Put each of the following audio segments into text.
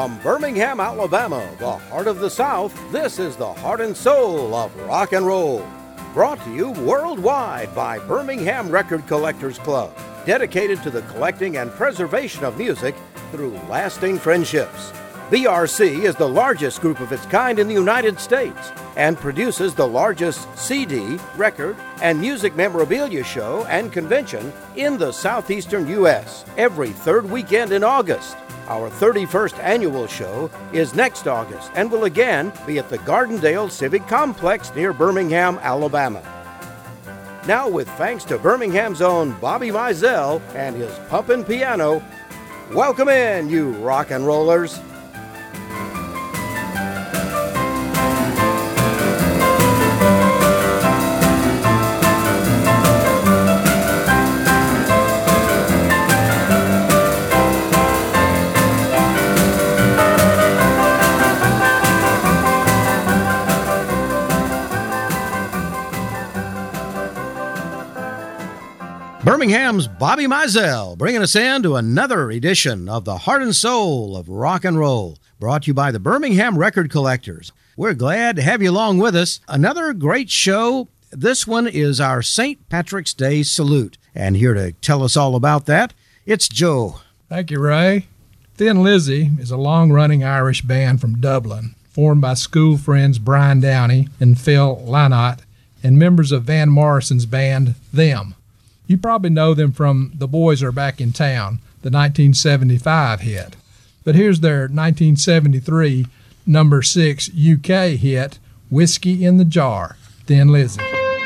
From Birmingham, Alabama, the heart of the South, this is the heart and soul of rock and roll. Brought to you worldwide by Birmingham Record Collectors Club, dedicated to the collecting and preservation of music through lasting friendships. BRC is the largest group of its kind in the United States and produces the largest CD, record, and music memorabilia show and convention in the southeastern U.S. every third weekend in August. Our 31st annual show is next August and will again be at the Gardendale Civic Complex near Birmingham, Alabama. Now, with thanks to Birmingham's own Bobby Mizell and his pumpin' piano, welcome in, you rock and rollers. Birmingham's Bobby Mizell bringing us in to another edition of the Heart and Soul of Rock and Roll, brought to you by the Birmingham Record Collectors. We're glad to have you along with us. Another great show. This one is our St. Patrick's Day Salute. And here to tell us all about that, it's Joe. Thank you, Ray. Thin Lizzy is a long-running Irish band from Dublin, formed by school friends Brian Downey and Phil Lynott, and members of Van Morrison's band, Them. You probably know them from The Boys Are Back in Town, the 1975 hit. But here's their 1973 number 6 UK hit, Whiskey in the Jar, Thin Lizzy.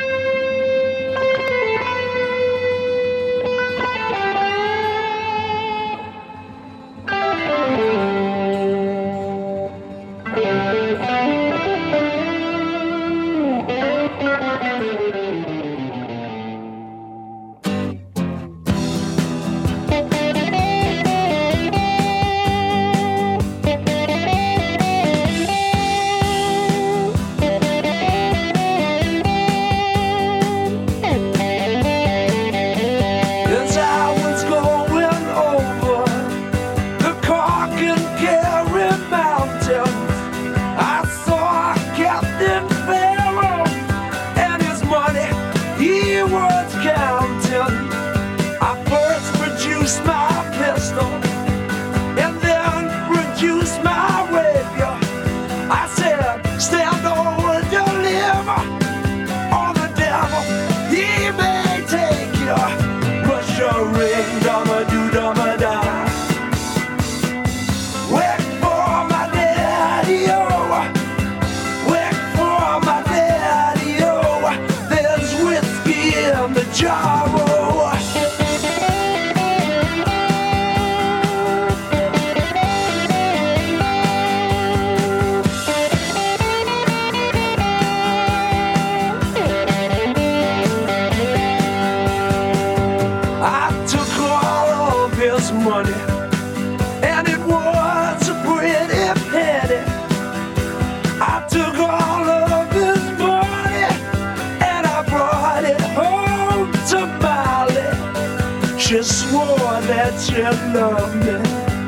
You swore that you loved me,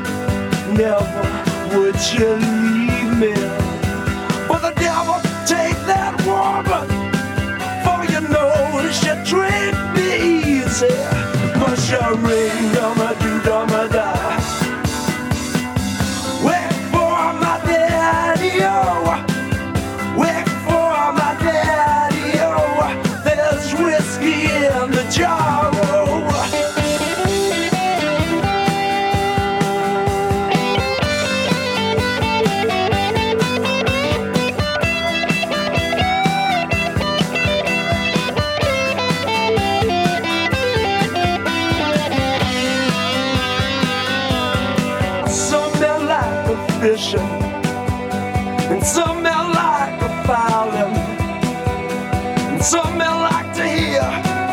never would you leave me. But the devil take that woman, for you know she treat me easy. But you ring, dumma-do-dumma-da. Wait for my daddy, oh. Wait for my daddy, oh. There's whiskey in the jar, oh. Fishing, and some men like a fowling, and some men like to hear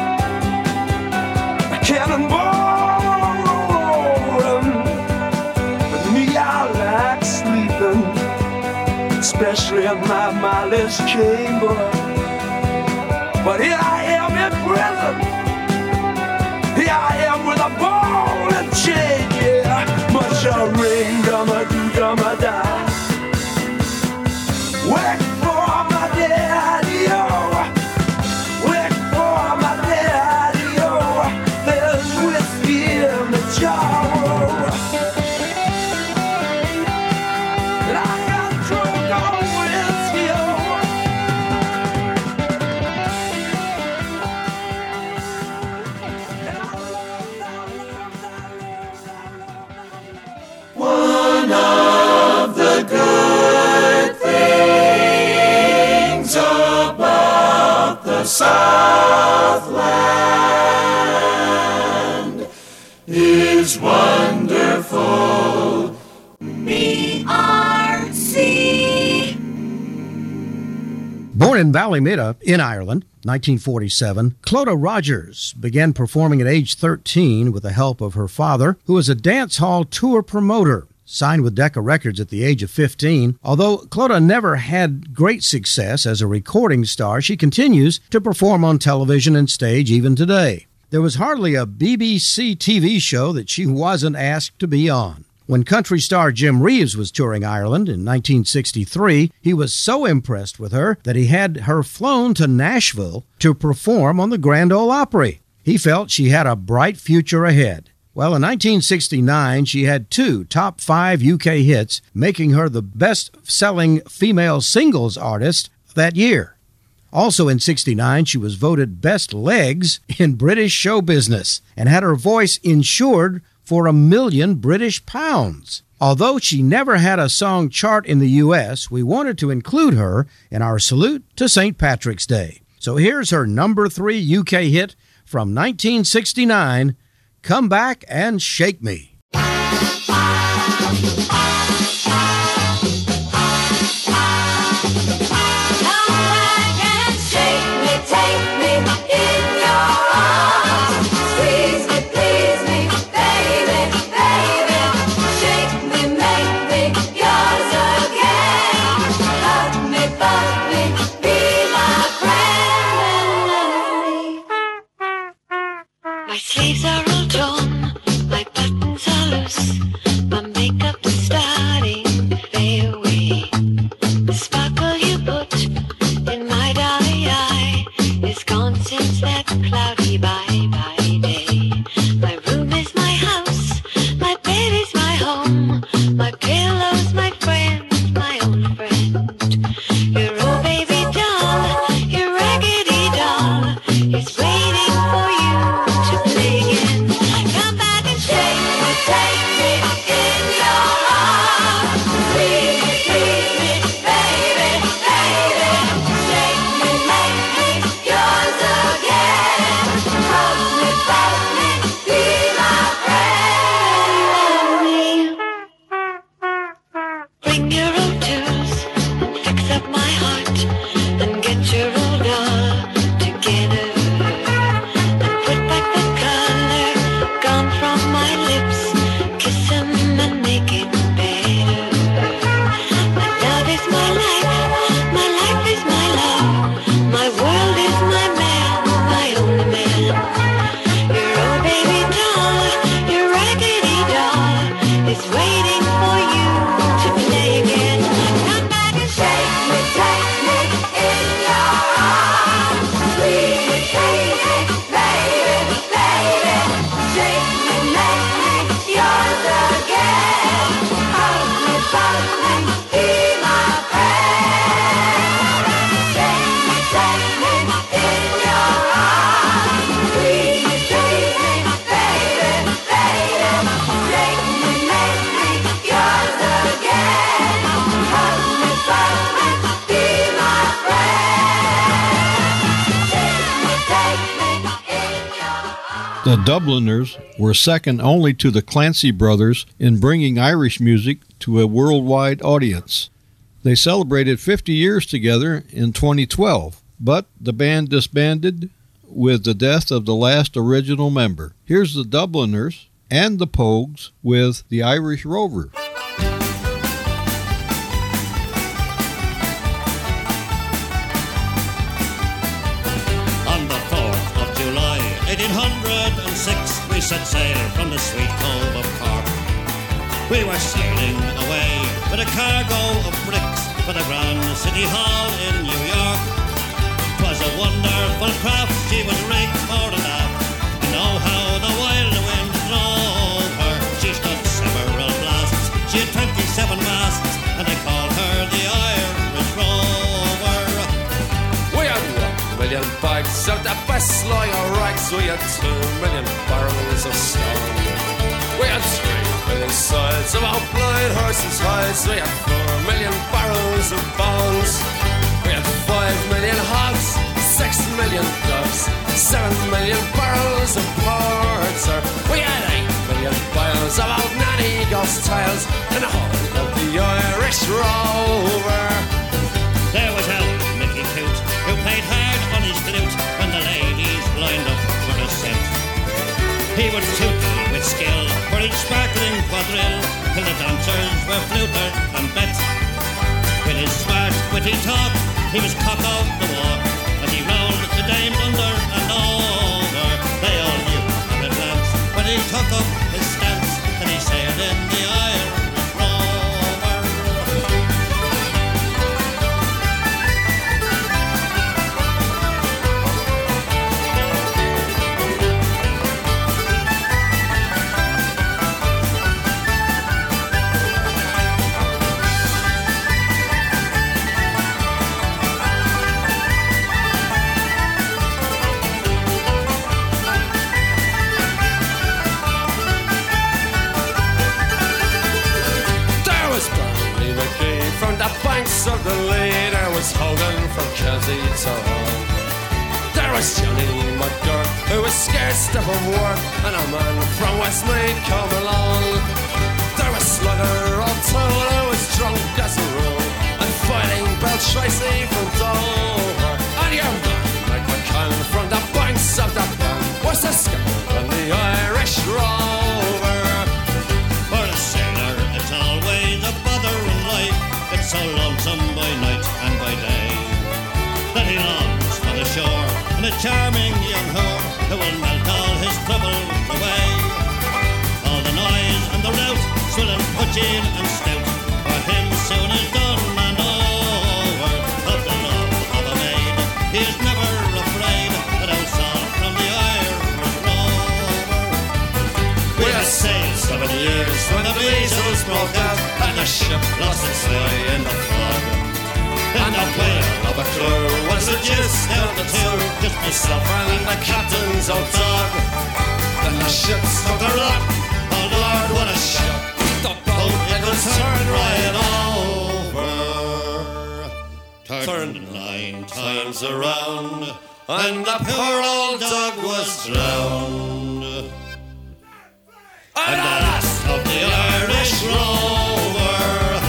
a cannonball rolling. But me, I like sleeping, especially in my mindless chamber. But here I am in prison, here I am with a ball and chain, yeah. Much a ring, dumma-do-dumma. Southland is wonderful. BRC. Born in Ballymena in Ireland, 1947, Clodagh Rogers began performing at age 13 with the help of her father, who was a dance hall tour promoter. Signed with Decca Records at the age of 15. Although Clodagh never had great success as a recording star, she continues to perform on television and stage even today. There was hardly a BBC TV show that she wasn't asked to be on. When country star Jim Reeves was touring Ireland in 1963, he was so impressed with her that he had her flown to Nashville to perform on the Grand Ole Opry. He felt she had a bright future ahead. Well, in 1969, she had 2 top 5 UK hits, making her the best-selling female singles artist that year. Also in 69, she was voted Best Legs in British show business and had her voice insured for £1 million British pounds. Although she never had a song chart in the U.S., we wanted to include her in our salute to St. Patrick's Day. So here's her number 3 UK hit from 1969, Come Back and Shake Me. My sleeves are all torn, my buttons are loose, my makeup's starting to fade away. The sparkle you put in my dolly eye is gone since that cloudy bye-bye day. My room is my house, my bed is my home, my pillow's my friend, my old friend. Your old baby doll, your raggedy doll, is waiting for you to play again. Come back and take me in your arms. Please me, baby, baby. Shake me, make me yours again. Hold me, fold me, be my friend. Bring your old tools and fix up my heart and get your old doll together. Put back the color gone from my lips, kiss them and make it better. My love is my life is my love, my world is my man, my only man. Your old baby doll, your raggedy doll, is waiting for you to play again. Come back and shake me, take me in your arms. Please, baby, baby, baby. Shake me, make me yours again. Hold me, fold me, be my friend. Shake me, take me in your arms. Please, baby, baby, baby. Shake me, make me yours again. Hold me, fold me, be my friend. Shake me, take me in your arms. The Dubliners were second only to the Clancy Brothers in bringing Irish music to a worldwide audience. They celebrated 50 years together in 2012, but the band disbanded with the death of the last original member. Here's the Dubliners and the Pogues with the Irish Rover. On the 4th of July, 1806, we set sail from the sweet cove of Cork. We were sailing away with a cargo of bricks for the Grand City Hall in New York. 'Twas a wonderful craft, she was rigged fore and aft. You know how the wild wind drove her. She stood several blasts, she had 27 masts, and they called her the Irish Rover. We had 1 million bags of the best line of rags. We had 2 million barrels of stone. We had 3 million sides of our blind horses' hides. We had 4 million barrels of bones. We had 5 million hogs, 6 million ducks, 7 million barrels of port, sir. We had 8 million bottles of old Nanny Ghost tales in the hull of the Irish Rover. There was old Mickey Coot, who played hard on his flute when the ladies lined up for the scent. He would toot with skill for each sparkling quadrille, till the dancers were flutered and bet. With his smart, witty talk, he was cock of the walk, as he rolled the dames under and over. They all knew at a glance when he took up his stance that he sailed in the Irish Rover. From the banks of the Lee, there was Hogan from Kelsey to Hull. There was Johnny McGurk, who was scared stiff of work, and a man from Westmeath come along. There was Slugger O'Toole, who was drunk as a rule, and Fighting Bell Tracy from Dover. And your man, Mike McCann, from the banks of the Bank, was the skipper on the Irish Rover. For a sailor, it's always a bother in life. It's so lonesome by night and by day that he longs for the shore and a charming young whore who will melt all his troubles away. All the noise and the rout, swilling, pudging and stout, for him soon is done and over. Of the love of a maid, he is never afraid that I'll sail from the Irish Rover. We have sailed 7 years when the measles broke out and the ship lost its way in the fog. And the whale of a crew was the gist down the two, just myself and the captain's old dog. And the ship struck a rock, oh Lord, what a ship. The boat, it was turned right over. Turned 9 times around, and the poor old dog was drowned. And the last of the Irish Rover.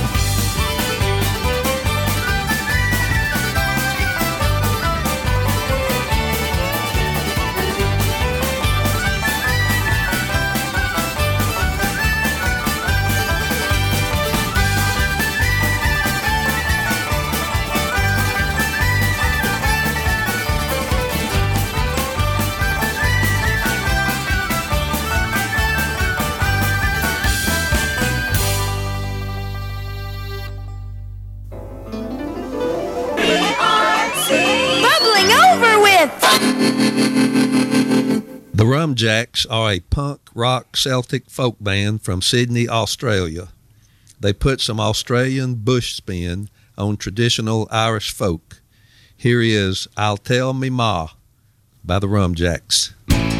The Rumjacks are a punk rock Celtic folk band from Sydney, Australia. They put some Australian bush spin on traditional Irish folk. Here is I'll Tell Me Ma by the Rumjacks.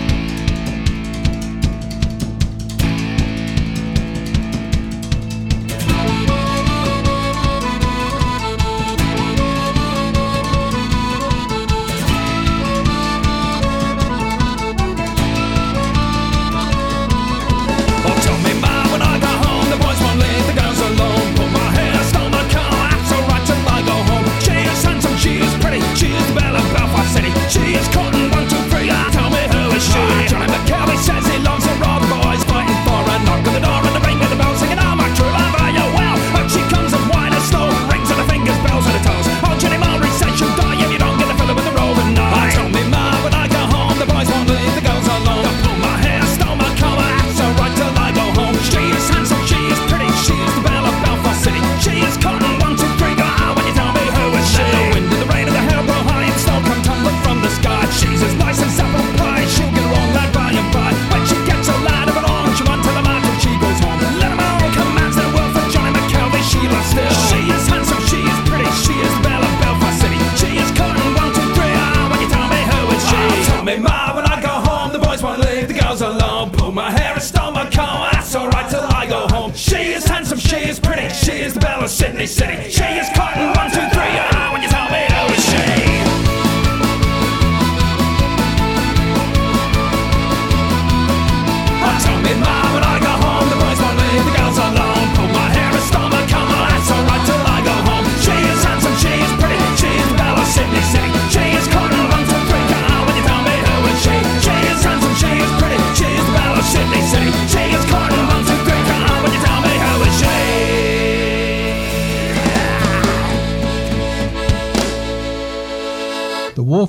She is cotton, 1, 2, 3, tell me who is she? Johnny McKelvey says he loves the rob boys, fighting for a knock on the door and the ring of the bell, singing, oh my true love, are you well? Up she comes and wine and slow, rings on the fingers, bells on the toes. Oh, Jenny Mulry says she'll die if you don't get the fella with the roving eye. Tell me ma, when I go home, the boys won't leave the girls alone. I pull my hair, stole my collar, act so right till I go home. She is handsome, she is pretty, she is the belle of Belfast City. She is cotton, 1, 2, 3, go out when you tell me who is she? The wind and the rain and the hail blow high and snow come tumbling from the sky. She's as nice as apple pie, she'll get wrong like by and by. When she gets a lad of an arm, she won't tell him out till she goes home. Let him all commands their will for Johnny McKelvey, she loves still. She is handsome, she is pretty, she is the belle of Belfast City. She is cotton, 1, 2, 3, when you tell me who is she? Tell me ma, when I go home, the boys won't leave the girls alone. Pull my hair and stole my car, that's alright till I go home. She is handsome, she is pretty, she is the belle of Sydney City. She is cotton, 1, 2, 3, when you tell me who is she?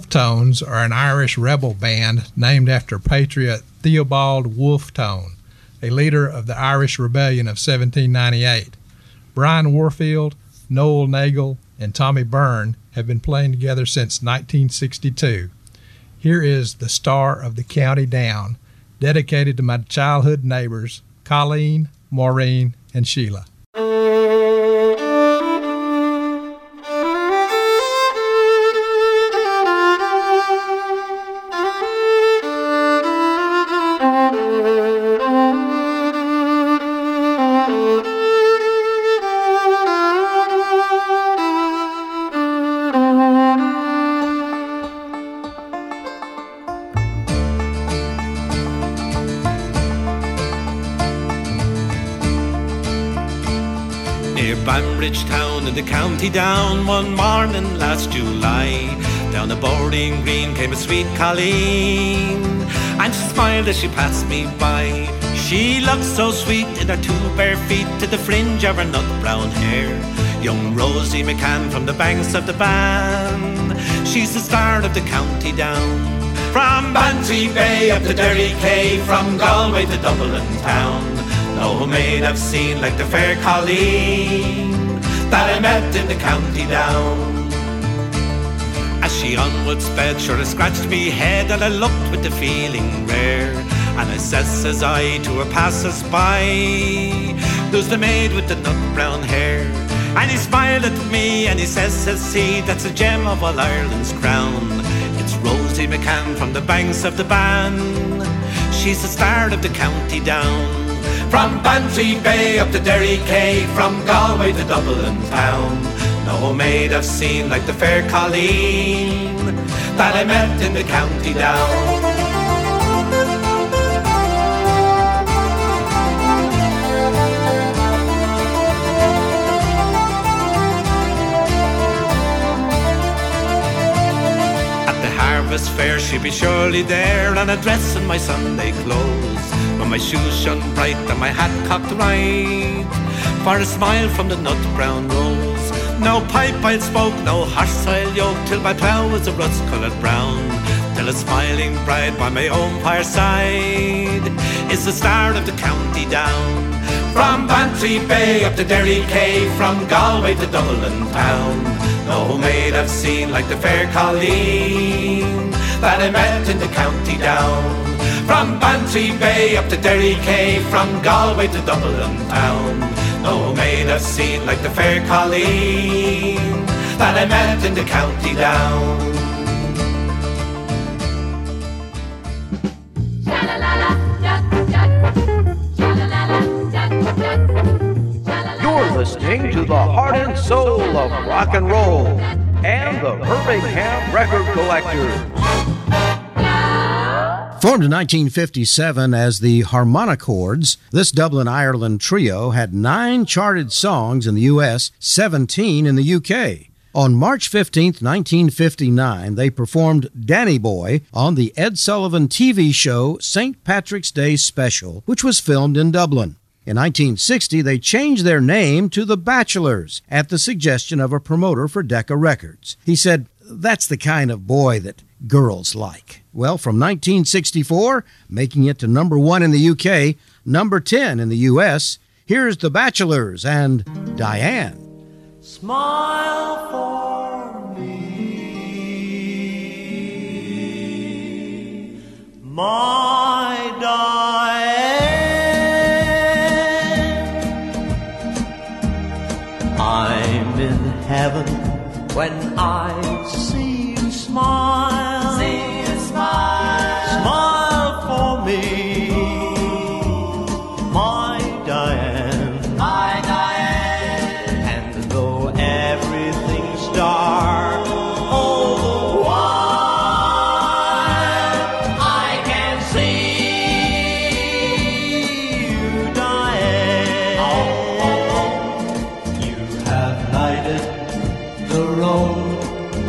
Wolftones are an Irish rebel band named after patriot Theobald Wolfetone, a leader of the Irish Rebellion of 1798. Brian Warfield, Noel Nagel, and Tommy Byrne have been playing together since 1962. Here is The Star of the County Down, dedicated to my childhood neighbors, Colleen, Maureen, and Sheila. Banbridge town in the county down, one morning last July, down a boarding green came a sweet Colleen, and she smiled as she passed me by. She looked so sweet in her two bare feet, to the fringe of her nut brown hair. Young Rosie McCann from the banks of the Bann, she's the star of the county down. From Bantry Bay up to Derry Quay, from Galway to Dublin town, no maid I've seen like the fair Colleen that I met in the county down. As she onward sped, sure I scratched me head, and I looked with the feeling rare. And I says I to her passers-by, who's the maid with the nut brown hair? And he smiled at me and he says he, that's a gem of all Ireland's crown. It's Rosie McCann from the banks of the Bann, she's the star of the county down. From Bantry Bay up to Derry Quay, from Galway to Dublin town, no maid I've seen like the fair Colleen that I met in the county down. At the harvest fair she'd be surely there, and a dress in my Sunday clothes, when my shoes shone bright and my hat cocked right, for a smile from the nut brown rose. No pipe I'd smoke, no horse I'll yoke, till my plough was a rust-coloured brown, till a smiling bride by my own fireside is the star of the county down. From Bantry Bay up to Derry Quay, from Galway to Dublin town, no maid I've seen like the fair Colleen that I met in the county down. From Bantry Bay up to Derry Quay, from Galway to Dublin town, no maid I've seen like the fair Colleen that I met in the county down. You're listening to the heart and soul of rock and roll and the Birmingham Record Collectors. Formed in 1957 as the Harmonichords, this Dublin, Ireland trio had 9 charted songs in the U.S., 17 in the U.K. On March 15, 1959, they performed Danny Boy on the Ed Sullivan TV show St. Patrick's Day Special, which was filmed in Dublin. In 1960, they changed their name to The Bachelors at the suggestion of a promoter for Decca Records. He said, "That's the kind of boy that girls like." Well, from 1964, making it to number 1 in the UK, number 10 in the US, here's The Bachelors and Diane. Smile for me, my Diane. I'm in heaven when I see you smile. See you smile. Smile for me, my Diane. My Diane. And though everything's dark all the while, I can see you, Diane. You have lighted the road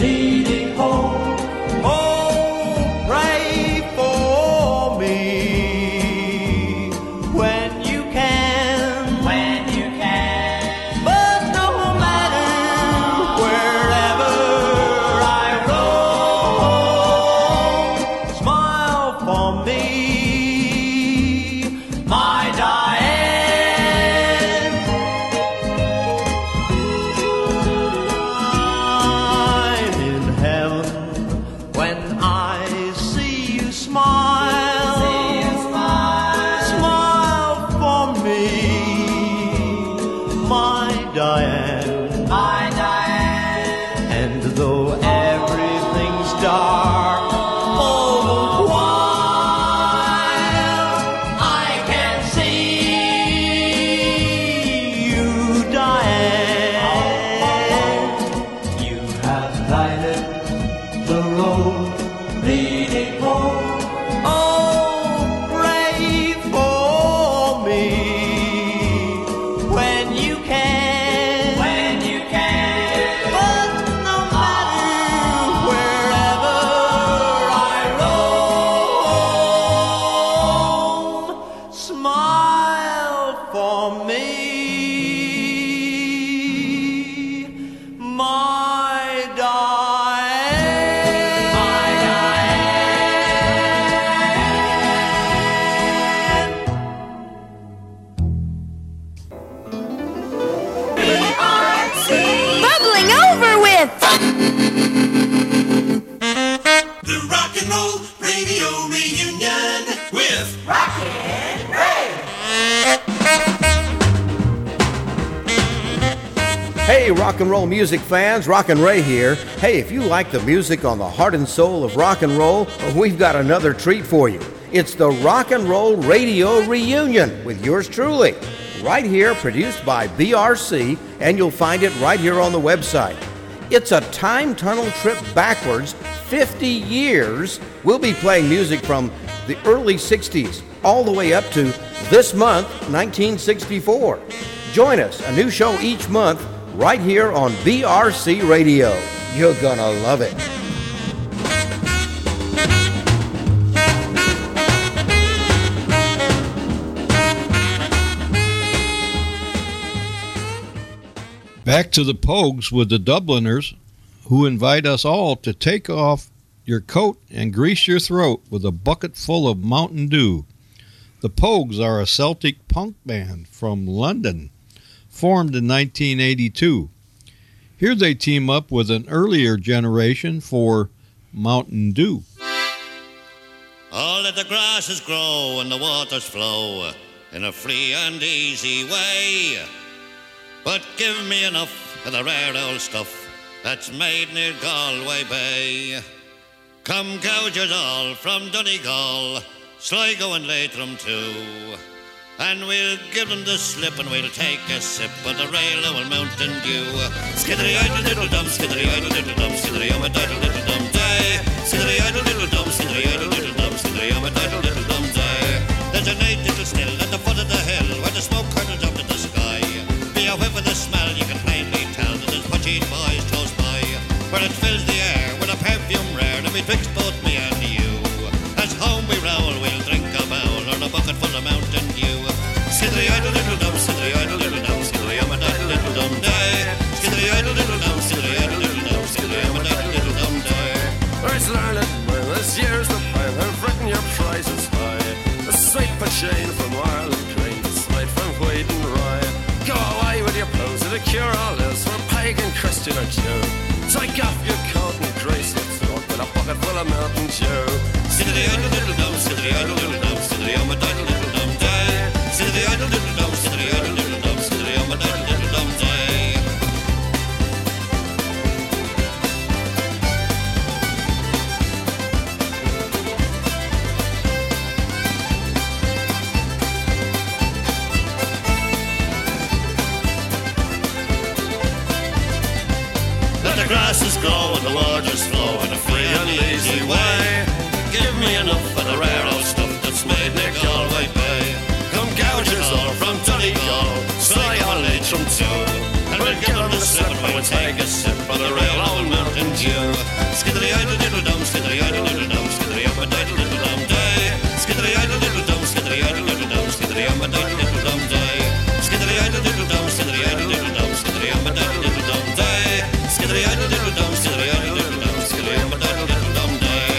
rock and roll music fans, Rockin' Ray here. Hey, if you like the music on the heart and soul of rock and roll, we've got another treat for you. It's the Rock and Roll Radio Reunion with yours truly. Right here, produced by BRC, and you'll find it right here on the website. It's a time tunnel trip backwards 50 years. We'll be playing music from the early 60s all the way up to this month, 1964. Join us, a new show each month, right here on BRC Radio. You're gonna love it. Back to the Pogues with the Dubliners, who invite us all to take off your coat and grease your throat with a bucket full of Mountain Dew. The Pogues are a Celtic punk band from London, formed in 1982. Here they team up with an earlier generation for Mountain Dew. Oh, let the grasses grow and the waters flow in a free and easy way. But give me enough of the rare old stuff that's made near Galway Bay. Come gougers all from Donegal, Sligo and Leitrim too, and we'll give them the slip and we'll take a sip of the rail of Mountain Dew. Skiddery idle little dum, skiddery idle little dum, skiddery um a idle little dum day. Skiddery idle little dum, skiddery idle little dum, skiddery um a idle little dum day. There's a neat little still at the foot of the hill where the smoke curtains up to the sky. Be a whiff of the smell, you can plainly tell that there's pudgy boys close by, where it fills the air with a perfume rare and betwixt both me and you. As home we roll, we'll drink a bowl or a bucket full of Mountain Dew. Skiddery idle little dum, skiddery idle little dum, skiddery um a idle little dum day. Skiddery idle little dum, skiddery idle little dum, skiddery um a idle little dum day. Where's learned when this year's the plan, I've written your prices high. A sight for chain from Ireland Crane, a sight from Wheat and Rye. Go away with your pose of the cure all is for pagan, Christian or Jew. Take off your coat and grease your throat with a bucket full of Mountain Dew. Skiddery idle little dum, skiddery idle little dum, skiddery um a idle little dum day. Skiddery idle little dum, skiddery idle little dum, skiddery um a idle little dum day. Let the grasses grow and the waters flow in a free and easy way. Give me enough of the rare old stuff that's made near Galway Bay. Come gougers all from Donegal, Sligo and Leitrim too, and we'll give them the slip and we'll take a sip of the real old Mountain Dew. Skiddery idle little dum, skiddery idle little dum, skiddery up a idle little dum day. Skiddery idle little dum, skiddery idle little dum, skiddery up a idle little dum day. Skiddery idle little dum, skiddery idle little dum, skiddery up a idle little dum day. Skiddery idle little dum, skiddery idle little dum, skiddery up a idle little dum day.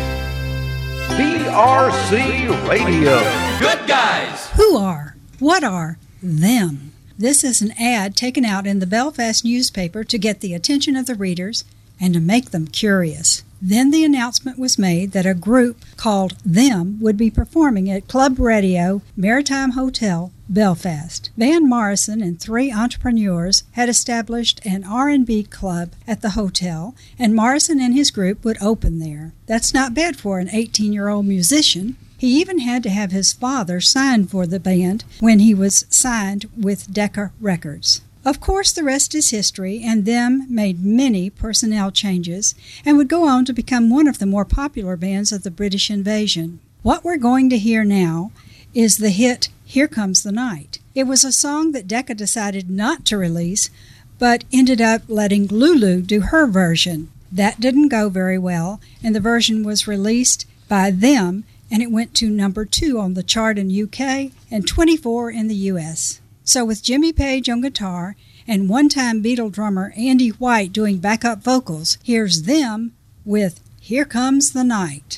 BRC Radio. Good guys! Who are? What are them? This is an ad taken out in the Belfast newspaper to get the attention of the readers and to make them curious. Then the announcement was made that a group called Them would be performing at Club Radio Maritime Hotel, Belfast. Van Morrison and 3 entrepreneurs had established an R&B club at the hotel, and Morrison and his group would open there. That's not bad for an 18-year-old musician. He even had to have his father sign for the band when he was signed with Decca Records. Of course, the rest is history, and Them made many personnel changes and would go on to become one of the more popular bands of the British invasion. What we're going to hear now is the hit Here Comes the Night. It was a song that Decca decided not to release, but ended up letting Lulu do her version. That didn't go very well, and the version was released by Them, and it went to number 2 on the chart in UK and 24 in the US. So with Jimmy Page on guitar and one-time Beatle drummer Andy White doing backup vocals, here's Them with Here Comes the Night.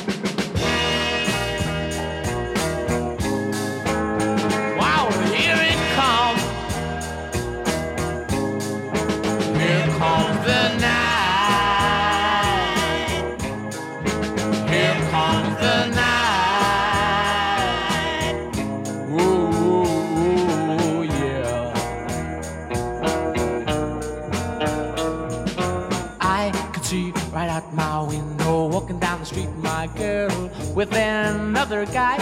Wow, here it comes. Here comes the night. Here comes the night. Ooh, yeah. guy.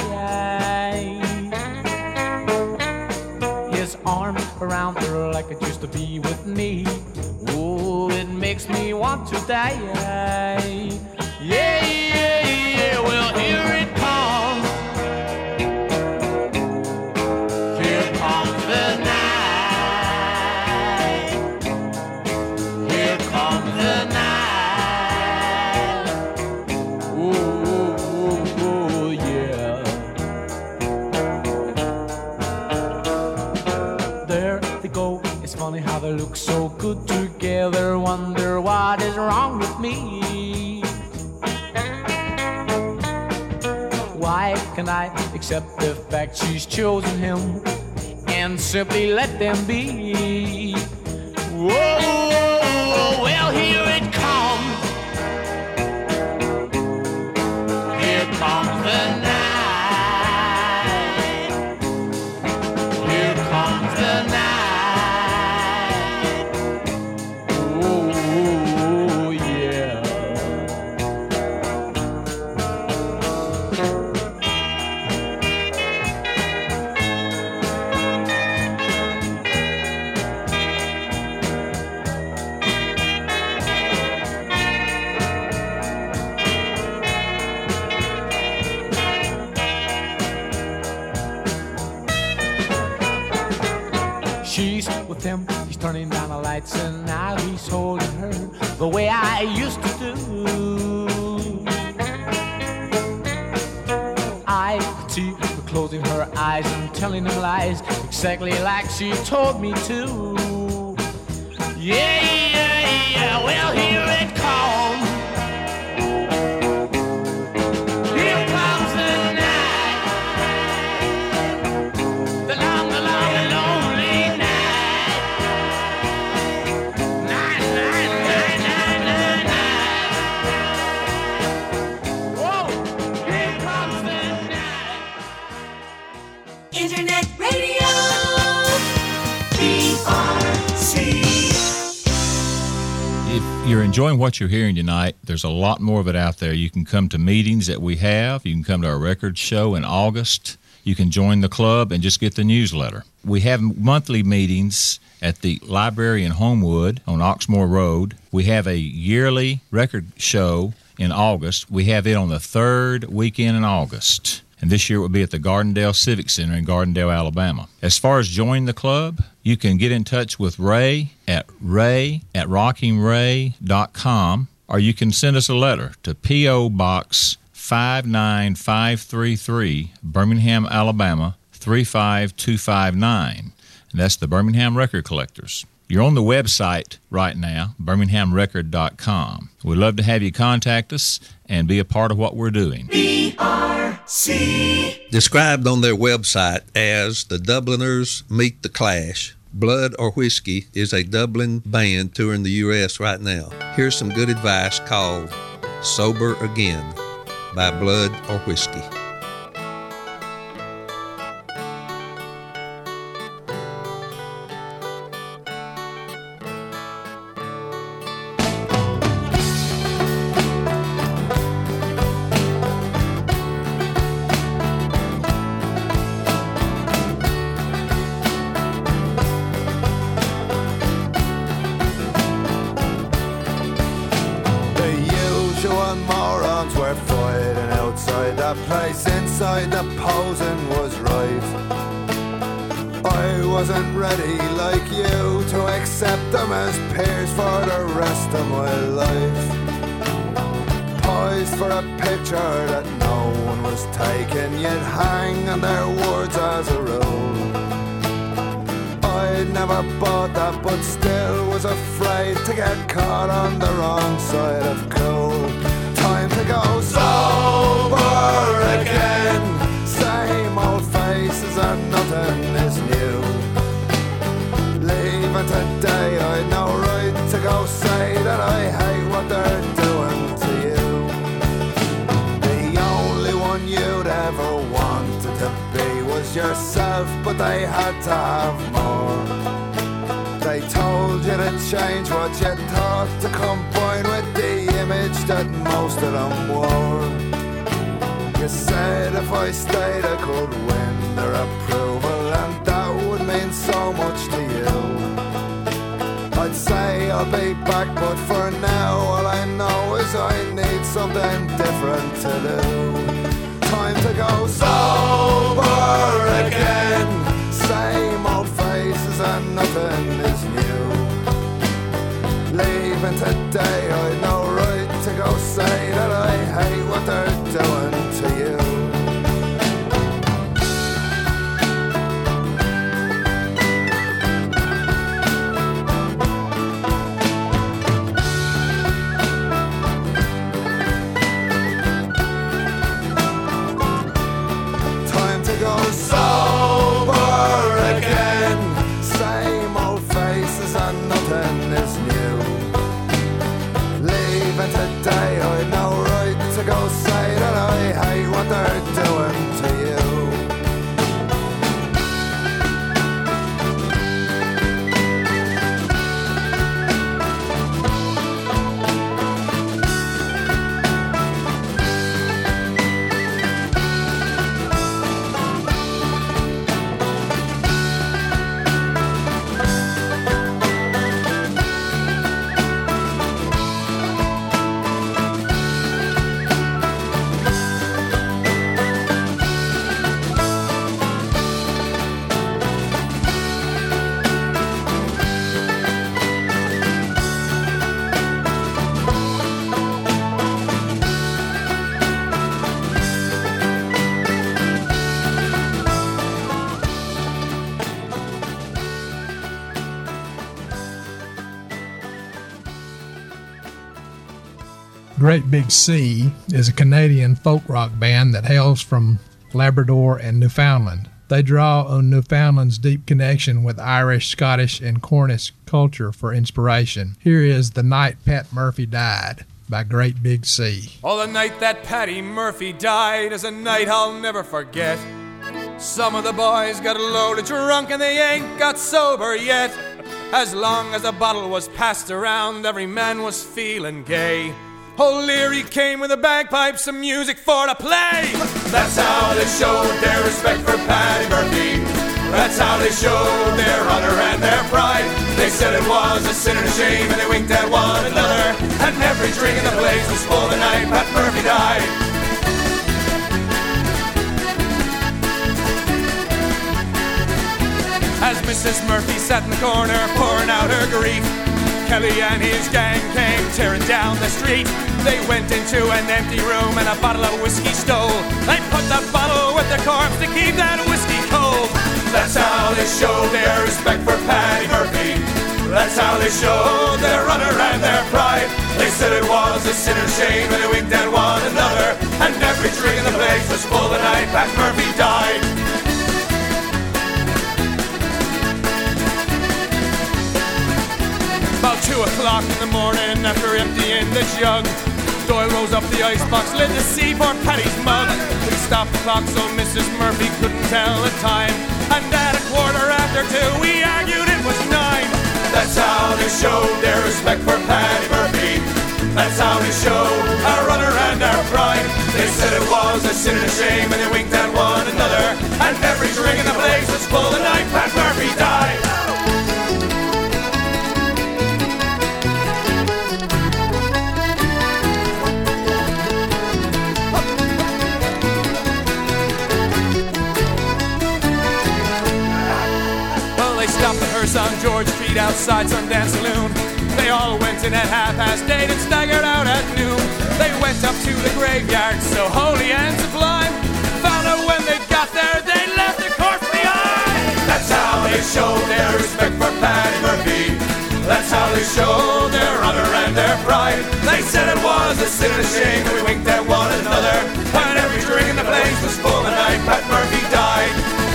His arms around her like it used to be with me. Oh, it makes me want to die. Yeah, yeah, yeah, well, here it comes. Here comes the night. Here comes the night. Ooh, ooh, ooh, yeah. There they go. It's funny how they look so good together. Wonder what is wrong with me. Why can I accept the fact she's chosen him and simply let them be? Whoa, well, here it comes. Here comes the night. Here comes the night. Ooh, yeah. She's with him, he's turning down the lights, and now he's holding her the way I used to do. I could see her closing her eyes and telling him lies, exactly like she told me to. Yeah, yeah, yeah, well, here it comes. Here comes the night. The long, lonely night. Night, night, night, night, night, night. Whoa, here comes the night. Internet radio, BRC. If you're enjoying what you're hearing tonight, there's a lot more of it out there. You can come to meetings that we have. You can come to our record show in August. You can join the club and just get the newsletter. We have monthly meetings at the library in Homewood on Oxmoor Road. We have a yearly record show in August. We have it on the third weekend in August. And this year it will be at the Gardendale Civic Center in Gardendale, Alabama. As far as joining the club, you can get in touch with Ray at rockingray.com, or you can send us a letter to P.O. Box 59533, Birmingham, Alabama 35259. And that's the Birmingham Record Collectors. You're on the website right now, birminghamrecord.com. We'd love to have you contact us and be a part of what we're doing. BRC. Described on their website as the Dubliners Meet the Clash, Blood or Whiskey is a Dublin band touring the U.S. right now. Here's some good advice called Sober Again by Blood or Whiskey. Place inside the posing was right. I wasn't ready like you to accept them as peers for the rest of my life. Poised for a picture that no one was taking, yet hang on their words as a rule. I'd never bought that, but still was afraid to get caught on the wrong side of cool. Time to go sober again. Same old faces and nothing is new. Leaving today, I'd no right to go say that I hate what they're doing to you. The only one you'd ever wanted to be was yourself, but they had to have more. They told you to change what you thought to combine with the image that most of them wore. You said if I stayed I could win their approval, and that would mean so much to you. I'd say I'll be back, but for now all I know is I need something different to do. Time to go sober again. Same old faces and nothing is new. Leaving today, I know right to go say that I hate what they're doing to you. Time to go sober again. Same old faces and nothing is new. Leaving today, I know right to go say that I hate what they're doing to you. Great Big Sea is a Canadian folk rock band that hails from Labrador and Newfoundland. They draw on Newfoundland's deep connection with Irish, Scottish, and Cornish culture for inspiration. Here is The Night Pat Murphy Died by Great Big Sea. Oh, the night that Paddy Murphy died is a night I'll never forget. Some of the boys got loaded drunk and they ain't got sober yet. As long as the bottle was passed around, every man was feeling gay. O'Leary came with the bagpipes and music for the play. That's how they showed their respect for Paddy Murphy. That's how they showed their honor and their pride. They said it was a sin and a shame, and they winked at one another. And every drink in the place was full the night Pat Murphy died. As Mrs. Murphy sat in the corner pouring out her grief, Kelly and his gang came tearing down the street. They went into an empty room and a bottle of whiskey stole. They put the bottle with the corpse to keep that whiskey cold. That's how they showed their respect for Paddy Murphy. That's how they showed their honor and their pride. They said it was a sin and shame, and they winked at one another. And every drink in the place was full the night Pat Murphy died. About 2 o'clock in the morning, after emptying the jug, Doyle rose up the icebox lid to see poor Paddy's mug. We stopped the clock so Mrs. Murphy couldn't tell the time, and at 2:15 we argued it was 9. That's how they showed their respect for Paddy Murphy. That's how they showed our honor and our pride. They said it was a sin and a shame, and they winked at one another. And every drink in the place was full the night Pat Murphy died. Stopped the hearse on George Street outside Sundance Saloon. They all went in at 8:30 and staggered out at noon. They went up to the graveyard, so holy and sublime. Found out when they got there, they left the corpse behind. That's how they showed their respect for Paddy Murphy. That's how they showed their honor and their pride. They said it was a sin and a shame, and we winked at one another. And every drink in the place was full the night Pat Murphy died.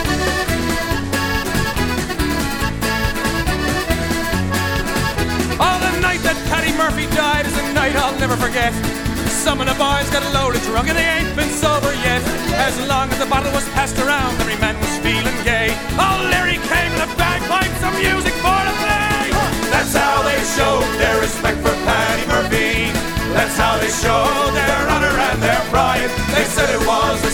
That Paddy Murphy died is a night I'll never forget. Some of the boys got loaded drunk and they ain't been sober yet. As long as the bottle was passed around, every man was feeling gay. O'Leary came with a bagpipe, some music for the play. That's how they showed their respect for Paddy Murphy. That's how they showed their honor and their pride. They said it was a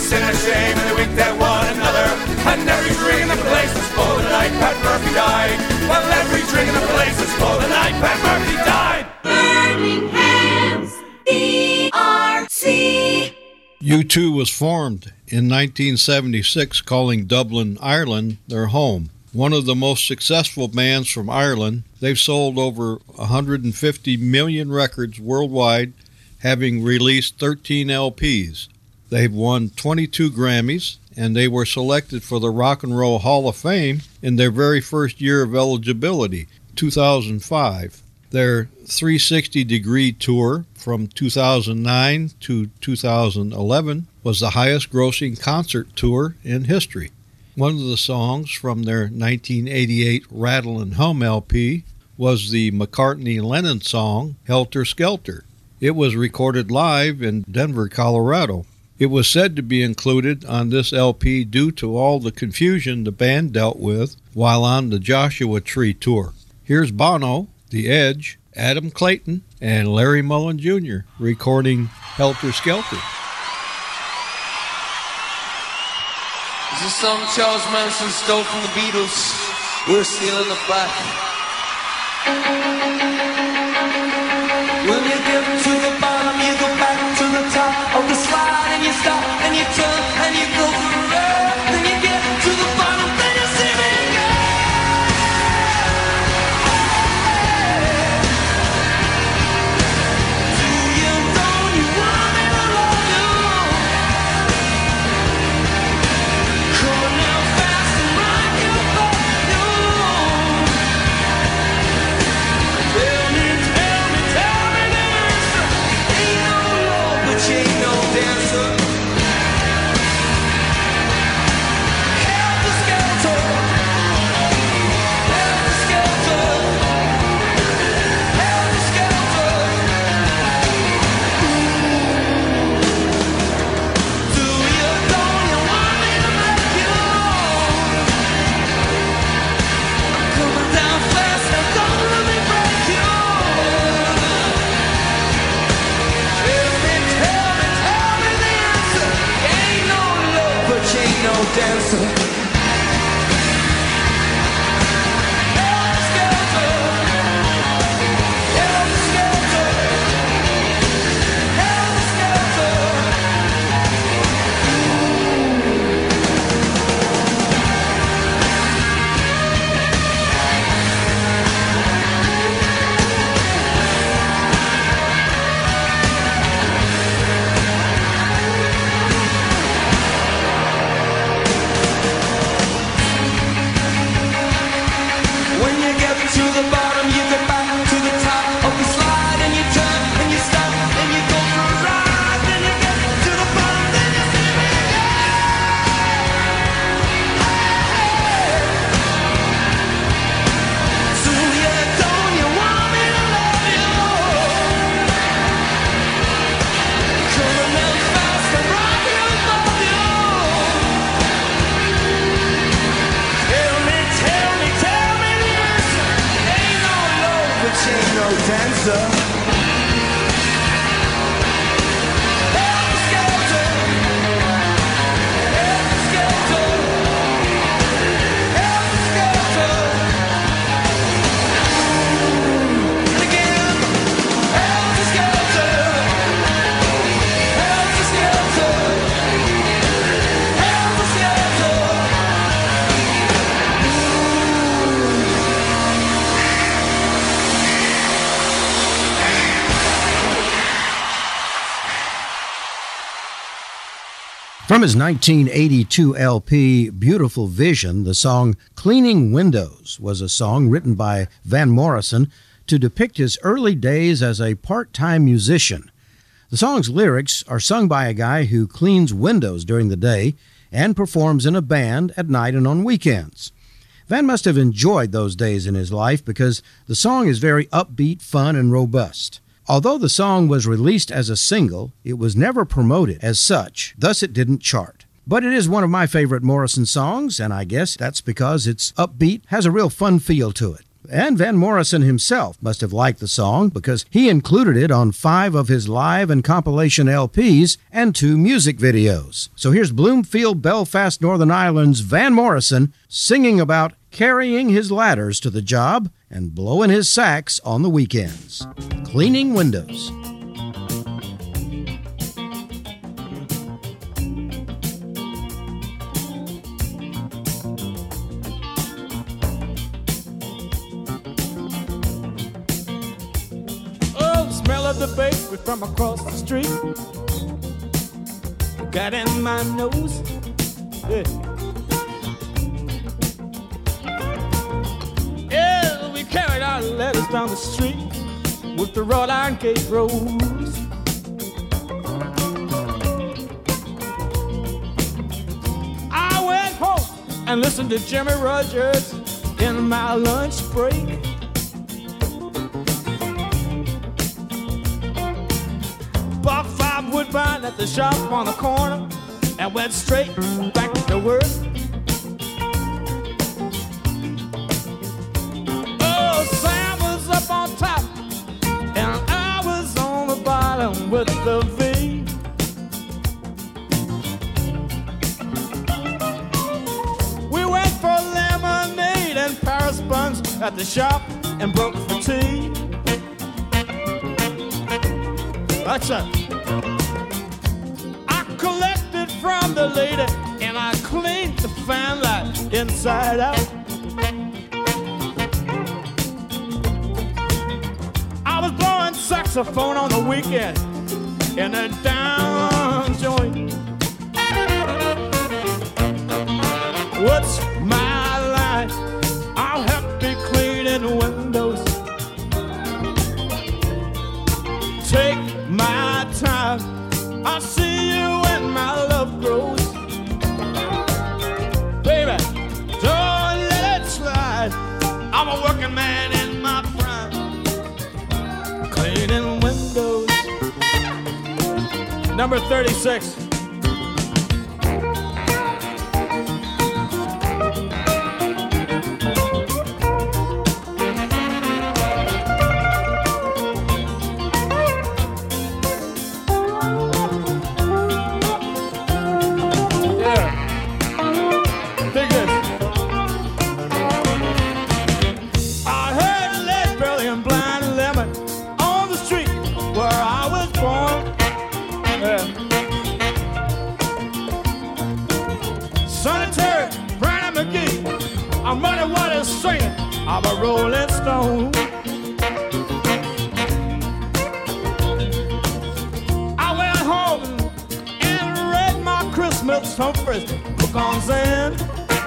U2 was formed in 1976, calling Dublin, Ireland, their home. One of the most successful bands from Ireland, they've sold over 150 million records worldwide, having released 13 LPs. They've won 22 Grammys, and they were selected for the Rock and Roll Hall of Fame in their very first year of eligibility, 2005. Their 360-degree tour from 2009 to 2011 was the highest-grossing concert tour in history. One of the songs from their 1988 Rattle and Hum LP was the McCartney-Lennon song Helter Skelter. It was recorded live in Denver, Colorado. It was said to be included on this LP due to all the confusion the band dealt with while on the Joshua Tree tour. Here's Bono, The Edge, Adam Clayton, and Larry Mullen Jr. recording Helter Skelter. This is some Charles Manson stole from the Beatles. We're stealing it back. When you get to the bottom, you go back to the top of the slide, and you stop, and you turn, and you go for a ride. Then you get to the bottom, then you see me again. Do you know you want me to love you? Come on now, fast and rock your body. Tell me this. Ain't no love, but you ain't no dancer. Helter Skelter. Helter Skelter. Helter Skelter. Do you, don't you want me to make you? I'm coming down fast, now don't let me break you. Tell me the answer. Ain't no love, but you ain't no dancer. Helter Skelter. Helter Skelter. Helter Skelter. When you get to the bottom, you go back to the top of the slide, and you turn, and you stop, and you go for a ride. Then you get to the bottom, then you see me again. So yeah, don't you want me to love you? Come on now, fast and rock your body. Tell me the answer. Ain't no love, but you ain't no dancer. Helter Skelter. Helter Skelter. Helter Skelter. And again. Helter Skelter. Helter Skelter. Helter Skelter. From his 1982 LP, Beautiful Vision, the song Cleaning Windows was a song written by Van Morrison to depict his early days as a part-time musician. The song's lyrics are sung by a guy who cleans windows during the day and performs in a band at night and on weekends. Van must have enjoyed those days in his life because the song is very upbeat, fun, and robust. Although the song was released as a single, it was never promoted as such, thus it didn't chart. But it is one of my favorite Morrison songs, and I guess that's because it's upbeat, has a real fun feel to it. And Van Morrison himself must have liked the song because he included it on 5 of his live and compilation LPs and 2 music videos. So here's Bloomfield, Belfast, Northern Ireland's Van Morrison singing about carrying his ladders to the job and blowing his sax on the weekends. Cleaning windows. of the bakery from across the street. Got in my nose. Yeah. Yeah, we carried our letters down the street with the wrought iron gate rows. I went home and listened to Jimmy Rogers in my lunch break. Bought 5 Woodbine at the shop on the corner and went straight back to work. Oh, Sam was up on top and I was on the bottom with the V. We went for lemonade and Paris buns at the shop and broke for tea. That's it. I collected from the lady and I cleaned the fan light inside out. I was blowing saxophone on the weekend in a down joint. What's my line? I'll help you cleaning windows. Take my time, I'll see you when my love grows. Baby, don't let it slide. I'm a working man in my prime, cleaning windows. Number 36. I'm running water singing, I'm a rolling stone. I went home and read my Christmas Humphreys book on Zen.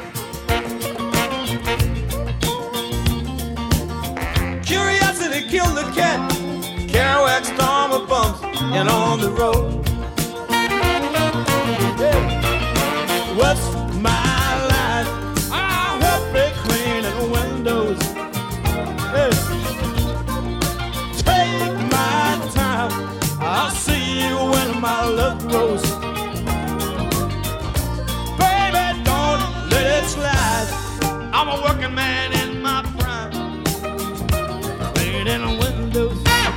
Curiosity killed the cat, Kerouac storm of bumps and on the road. Yeah. What's my line? Windows. Hey. Take my time, I'll see you when my love grows. Baby, don't let it slide. I'm a working man in my prime, cleaning windows.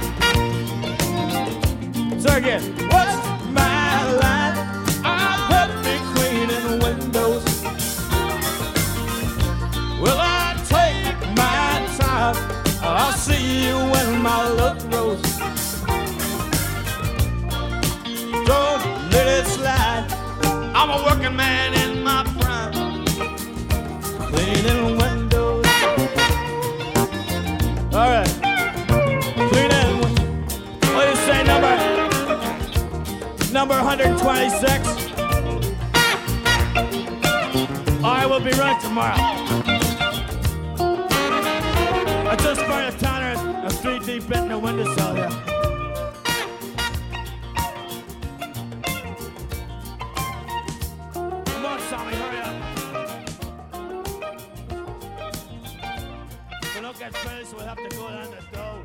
So again, what's my line? I'll help me cleaning windows. Well, my time, I'll see you when my love grows. Don't let it slide. I'm a working man in my prime, cleaning windows. All right, cleaning. What do you say, number 126? I will be right tomorrow. I just find a tanner a 3 deep in the windowsill here. Come on, Sammy, hurry up. If we don't get finished, we'll have to go down the door.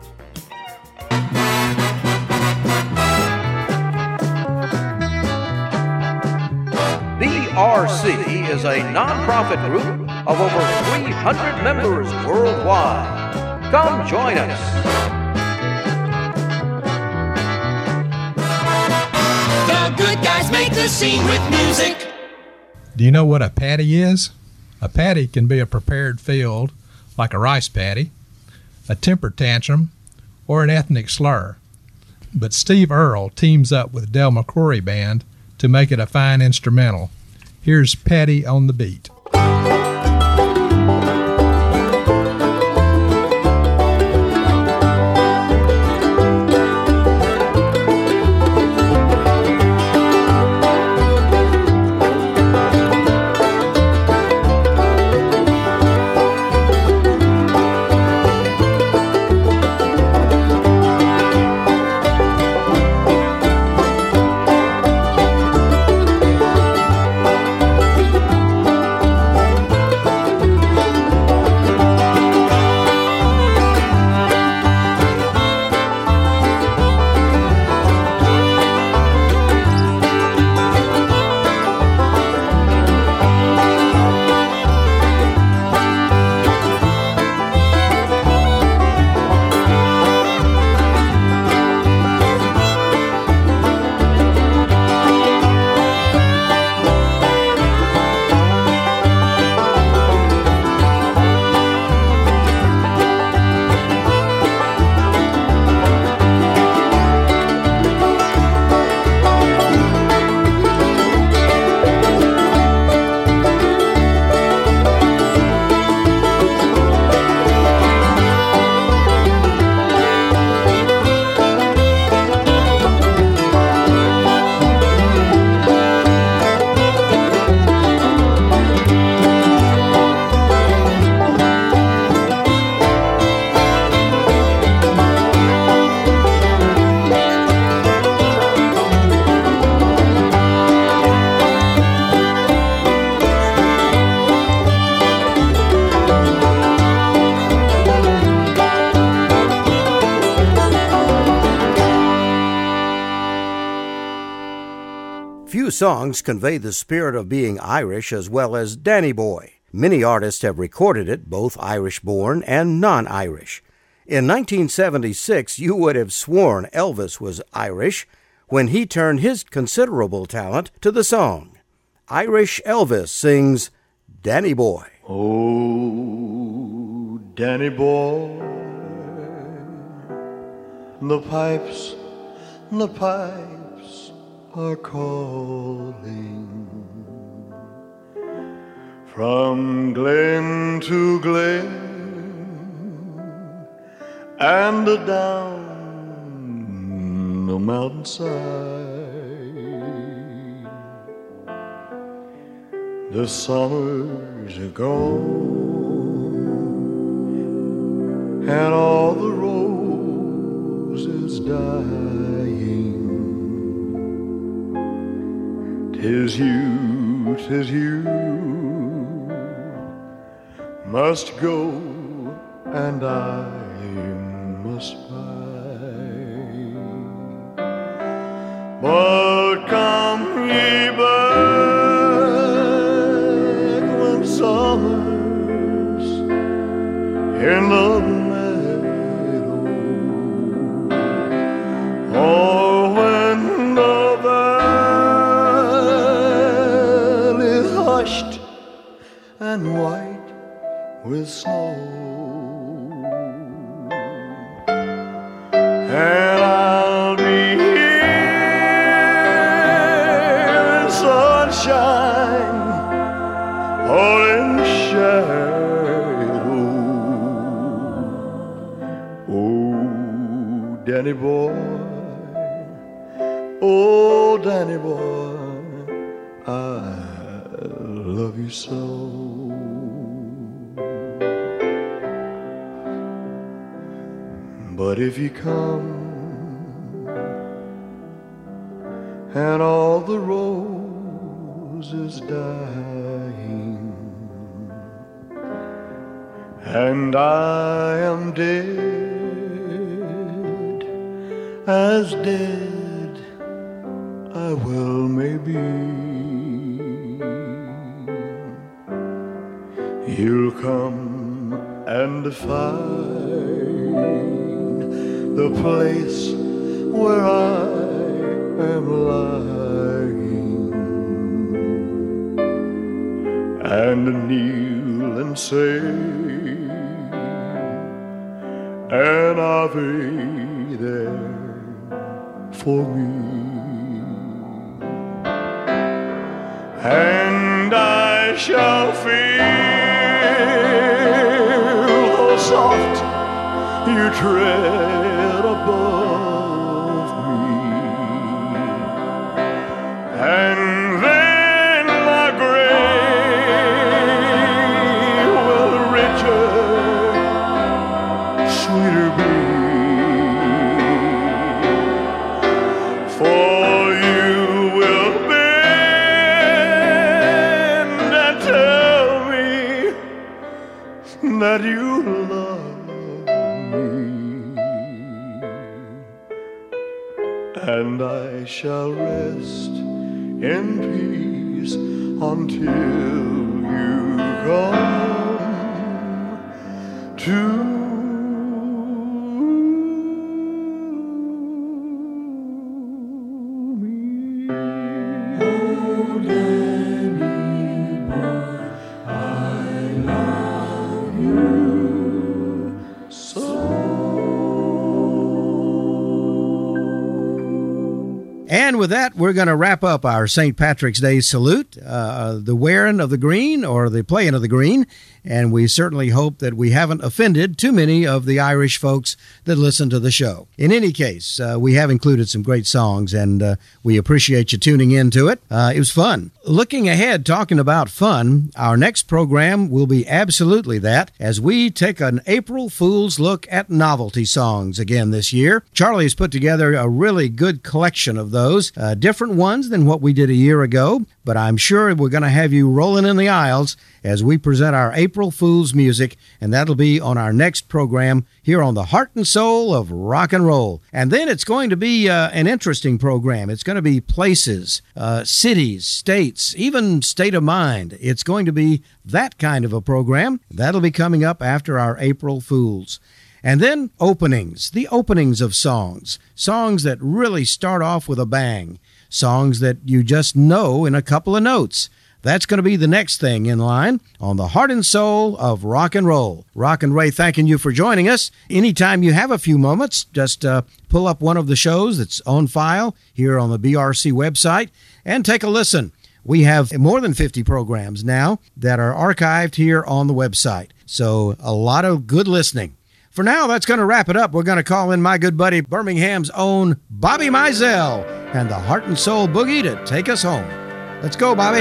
BRC is a non-profit group of over 300 members worldwide. Come join us. The good guys make the scene with music. Do you know what a patty is? A patty can be a prepared field, like a rice paddy, a temper tantrum, or an ethnic slur. But Steve Earle teams up with Del McCrory Band to make it a fine instrumental. Here's Patty on the Beat. songs convey the spirit of being Irish as well as Danny Boy. Many artists have recorded it, both Irish-born and non-Irish. In 1976, you would have sworn Elvis was Irish when he turned his considerable talent to the song. Irish Elvis sings Danny Boy. Oh, Danny Boy, the pipes are calling from glen to glen and down the mountainside. The summers are gone and all the roses dying. 'Tis you must go and I must bide. But come ye back when summer's in the meadow, or when the valley's hushed and white with snow, and I'll be here in sunshine or in shadow. Oh, Danny boy, oh, Danny boy, I love you so. But if you come and all the roses dying and I am dead, as dead I will maybe, you'll come and find the place where I am lying, and kneel and say an Ave there for me, and I shall feel the soft you tread above me, and then my grave will richer, sweeter be, for you will bend and tell me that you love and I shall rest in peace until you come to me. Oh, Danny boy, I love you so. And with that, we're going to wrap up our St. Patrick's Day salute, the wearing of the green or the playing of the green. And we certainly hope that we haven't offended too many of the Irish folks that listen to the show. In any case, we have included some great songs, and we appreciate you tuning in to it. It was fun. Looking ahead, talking about fun, our next program will be absolutely that, as we take an April Fool's look at novelty songs again this year. Charlie has put together a really good collection of those, different ones than what we did a year ago, but I'm sure we're going to have you rolling in the aisles as we present our April Fool's music, and that'll be on our next program here on the Heart and Soul of Rock and Roll. And then it's going to be an interesting program. It's going to be places, cities, states, even state of mind. It's going to be that kind of a program. That'll be coming up after our April Fools. And then openings, the openings of songs that really start off with a bang, songs that you just know in a couple of notes. That's going to be the next thing in line on the Heart and Soul of Rock and Roll. Rock and Ray, thanking you for joining us. Anytime you have a few moments, just pull up one of the shows that's on file here on the BRC website and take a listen. We have more than 50 programs now that are archived here on the website. So a lot of good listening. For now, that's going to wrap it up. We're going to call in my good buddy, Birmingham's own Bobby Mizell, and the Heart and Soul Boogie to take us home. Let's go, Bobby.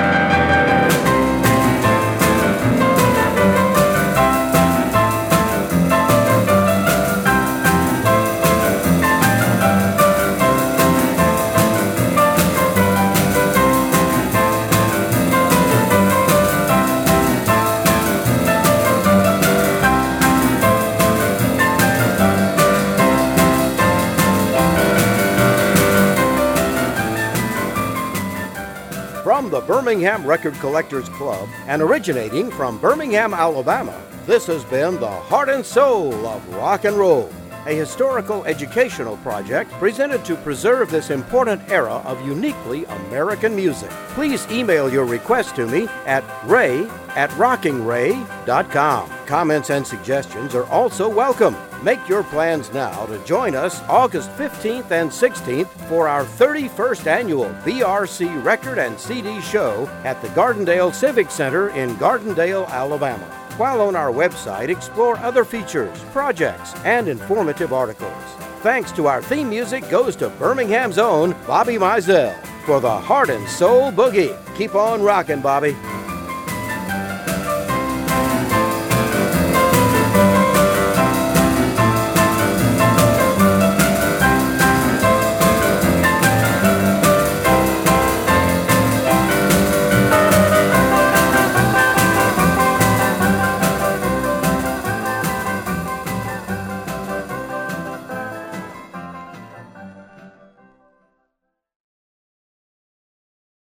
From the Birmingham Record Collectors Club and originating from Birmingham, Alabama, this has been the Heart and Soul of Rock and Roll, a historical educational project presented to preserve this important era of uniquely American music. Please email your request to me at ray@rockingray.com. Comments and suggestions are also welcome. Make your plans now to join us August 15th and 16th for our 31st annual BRC Record and CD show at the Gardendale Civic Center in Gardendale, Alabama. While on our website, explore other features, projects, and informative articles. Thanks to our theme music goes to Birmingham's own Bobby Mizell for the Heart and Soul Boogie. Keep on rocking, Bobby.